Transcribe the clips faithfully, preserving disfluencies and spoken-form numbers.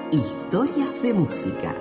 Historias de música.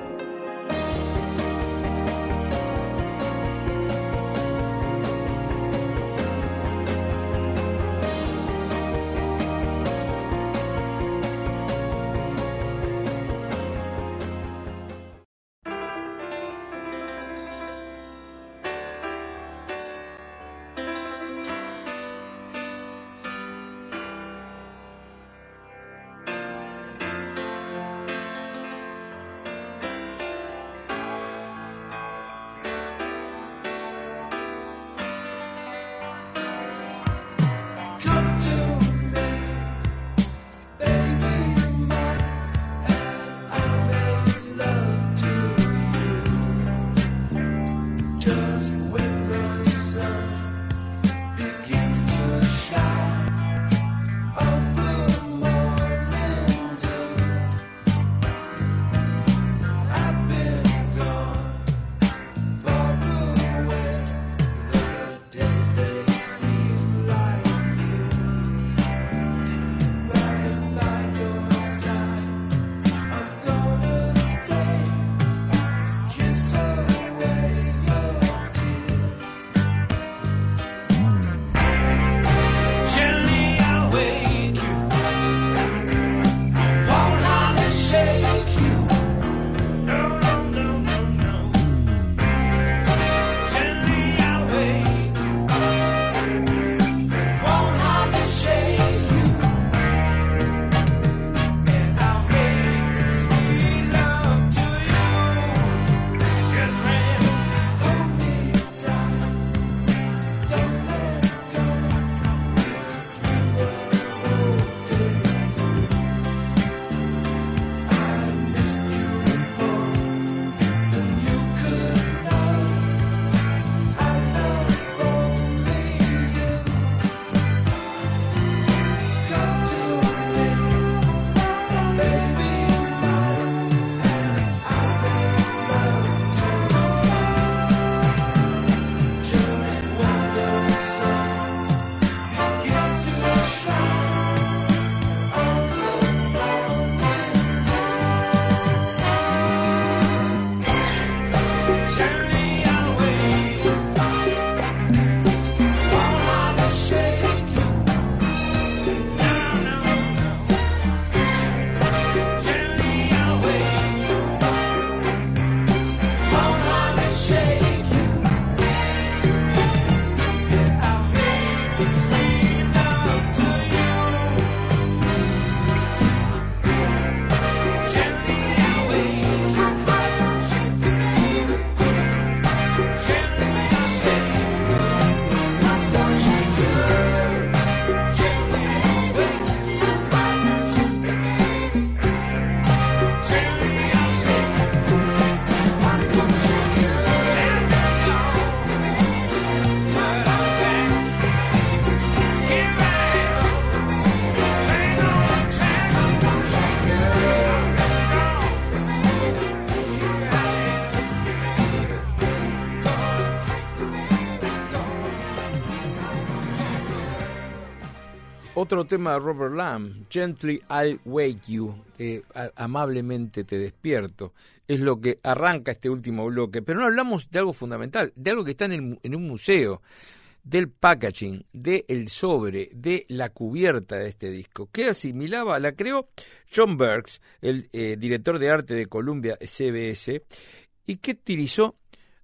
Otro tema de Robert Lamm, Gently I'll Wake You, eh, amablemente te despierto, es lo que arranca este último bloque, pero no hablamos de algo fundamental, de algo que está en, el, en un museo, del packaging, del sobre, de la cubierta de este disco, que asimilaba, la creó John Burks, el eh, director de arte de Columbia C B S, y que utilizó,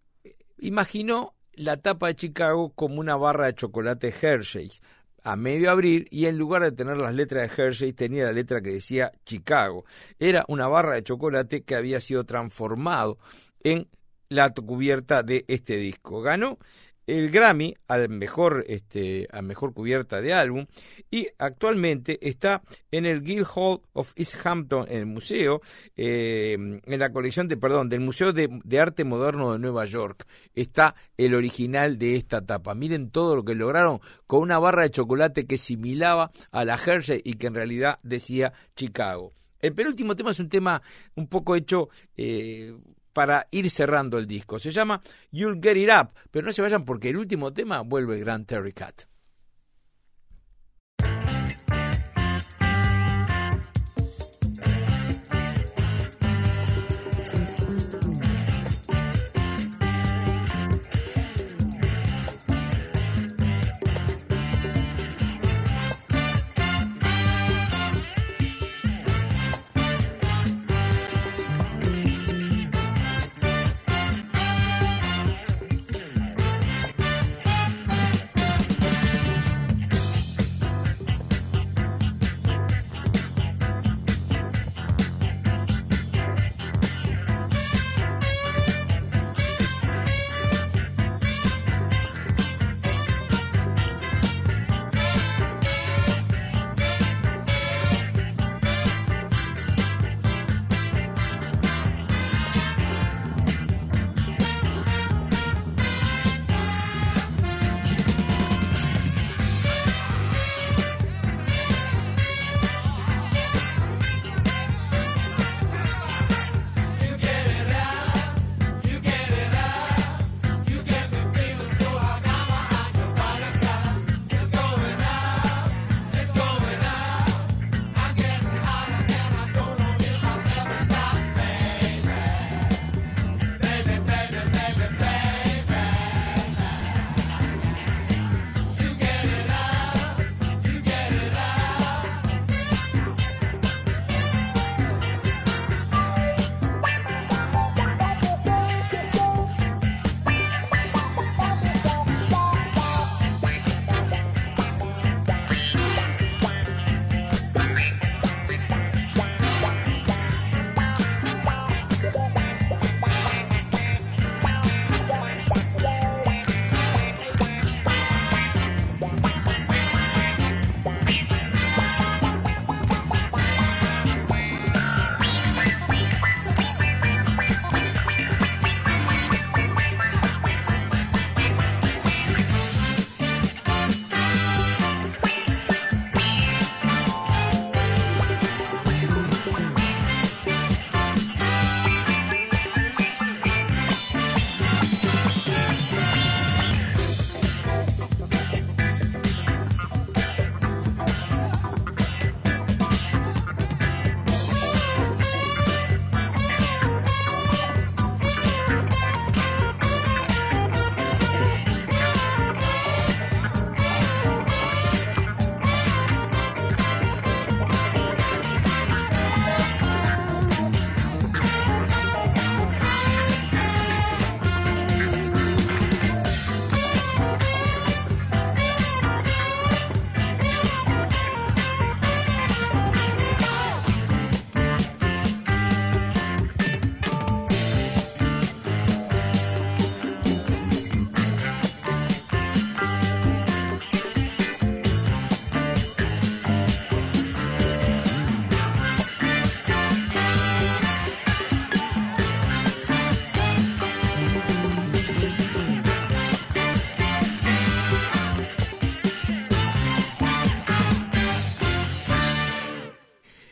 imaginó la tapa de Chicago como una barra de chocolate Hershey's, a medio abrir, y en lugar de tener las letras de Hershey tenía la letra que decía Chicago. Era una barra de chocolate que había sido transformado en la cubierta de este disco. Ganó el Grammy al mejor, este, a mejor cubierta de álbum, y actualmente está en el Guildhall of East Hampton, en el museo, eh, en la colección de, perdón, del Museo de, de Arte Moderno de Nueva York. Está el original de esta tapa. Miren todo lo que lograron con una barra de chocolate que similaba a la Hershey y que en realidad decía Chicago. El penúltimo tema es un tema un poco hecho eh, para ir cerrando el disco. Se llama You'll Get It Up, pero no se vayan porque el último tema vuelve el gran Terry Cat.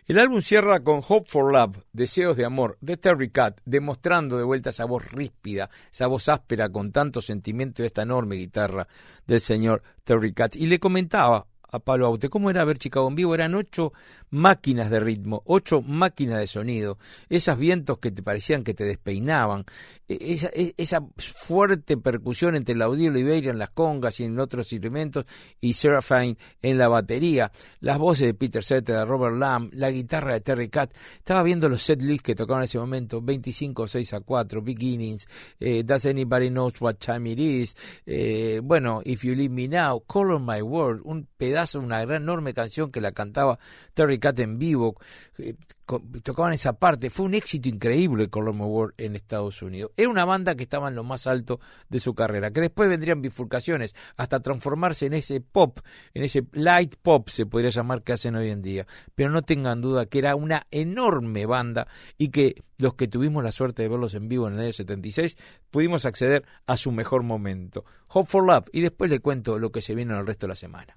El álbum cierra con Hope for Love, Deseos de Amor, de Terry Kath, demostrando de vuelta esa voz ríspida, esa voz áspera con tanto sentimiento de esta enorme guitarra del señor Terry Kath. Y le comentaba a Pablo Baute cómo era ver Chicago en vivo. Eran ocho máquinas de ritmo, ocho máquinas de sonido, esos vientos que te parecían que te despeinaban, esa, esa fuerte percusión entre Laudio Oliveira en las congas y en otros instrumentos y Seraphine en la batería, las voces de Peter Cetera, de Robert Lamm, la guitarra de Terry Kath. Estaba viendo los set lists que tocaban en ese momento: veinticinco, seis a cuatro, Beginnings, eh, Does Anybody Knows What Time It Is, eh, bueno, If You Leave Me Now, Color My World, un pedazo, una gran enorme canción que la cantaba Terry Kath en vivo, eh, tocaban esa parte. Fue un éxito increíble Color My World en Estados Unidos. Era una banda que estaba en lo más alto de su carrera, que después vendrían bifurcaciones hasta transformarse en ese pop, en ese light pop se podría llamar, que hacen hoy en día. Pero no tengan duda que era una enorme banda y que los que tuvimos la suerte de verlos en vivo en el año setenta y seis pudimos acceder a su mejor momento. Hope for Love, y después le cuento lo que se viene en el resto de la semana.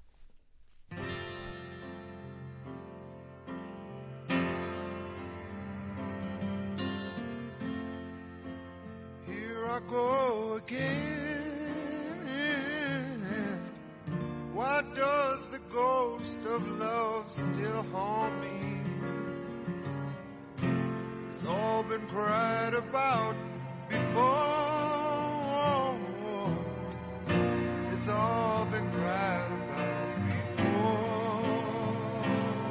Go again. Why does the ghost of love still haunt me? It's all been cried about before. It's all been cried about before.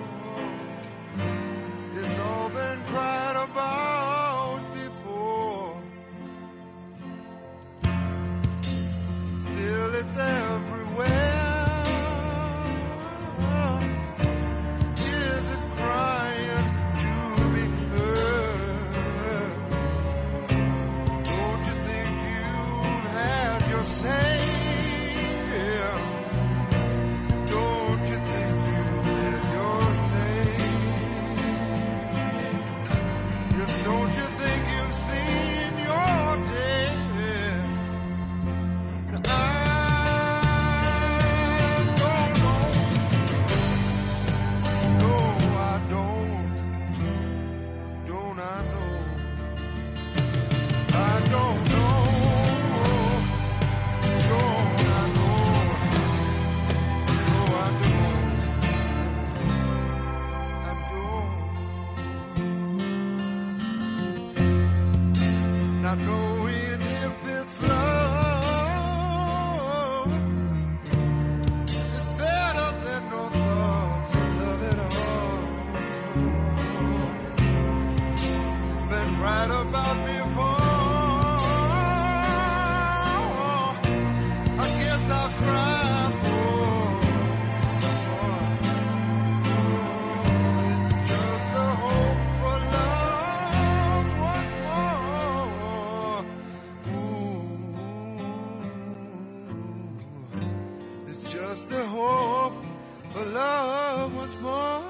It's all been cried about before. Still it's everywhere. Is it crying to be heard? Don't you think you've had your say? Don't you think you've had your say? Yes, don't you think you've seen your day? Not knowing if it's love is better than no thoughts of love at all. It's been right about before. I guess I'll cry for someone. It's just the hope for love once more. It's just the hope for love once more.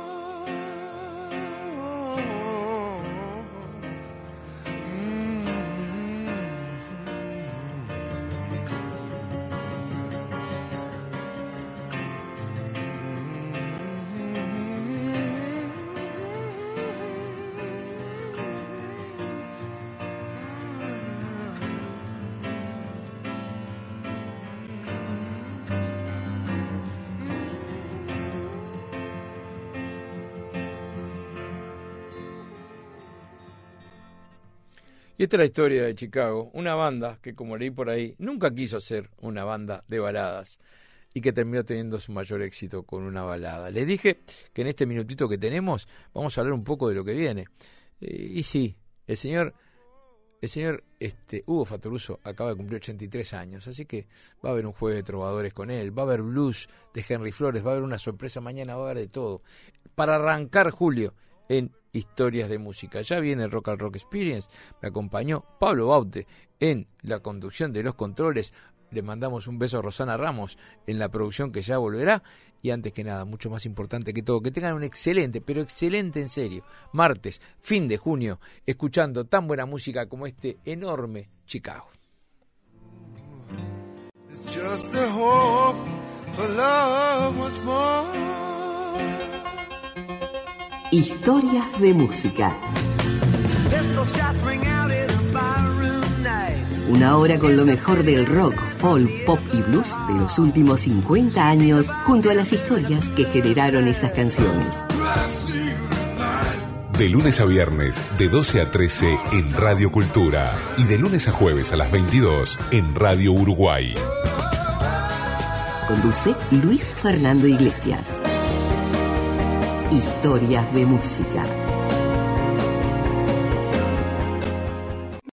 Y esta es la historia de Chicago, una banda que, como leí por ahí, nunca quiso ser una banda de baladas y que terminó teniendo su mayor éxito con una balada. Les dije que en este minutito que tenemos vamos a hablar un poco de lo que viene. Eh, y sí, el señor, el señor este, Hugo Fattoruso acaba de cumplir ochenta y tres años, así que va a haber un jueves de trovadores con él, va a haber blues de Henry Flores, va a haber una sorpresa mañana, va a haber de todo. Para arrancar julio en Historias de Música. Ya viene el Rock and Rock Experience, me acompañó Pablo Baute en la conducción de los controles, le mandamos un beso a Rosana Ramos en la producción que ya volverá, y antes que nada, mucho más importante que todo, que tengan un excelente, pero excelente en serio, martes, fin de junio, escuchando tan buena música como este enorme Chicago. It's just the hope for love once more. Historias de música. Una hora con lo mejor del rock, folk, pop y blues de los últimos cincuenta años, junto a las historias que generaron esas canciones. De lunes a viernes, de doce a trece en Radio Cultura. Y de lunes a jueves a las veintidós en Radio Uruguay. Conduce Luis Fernando Iglesias. Historias de música.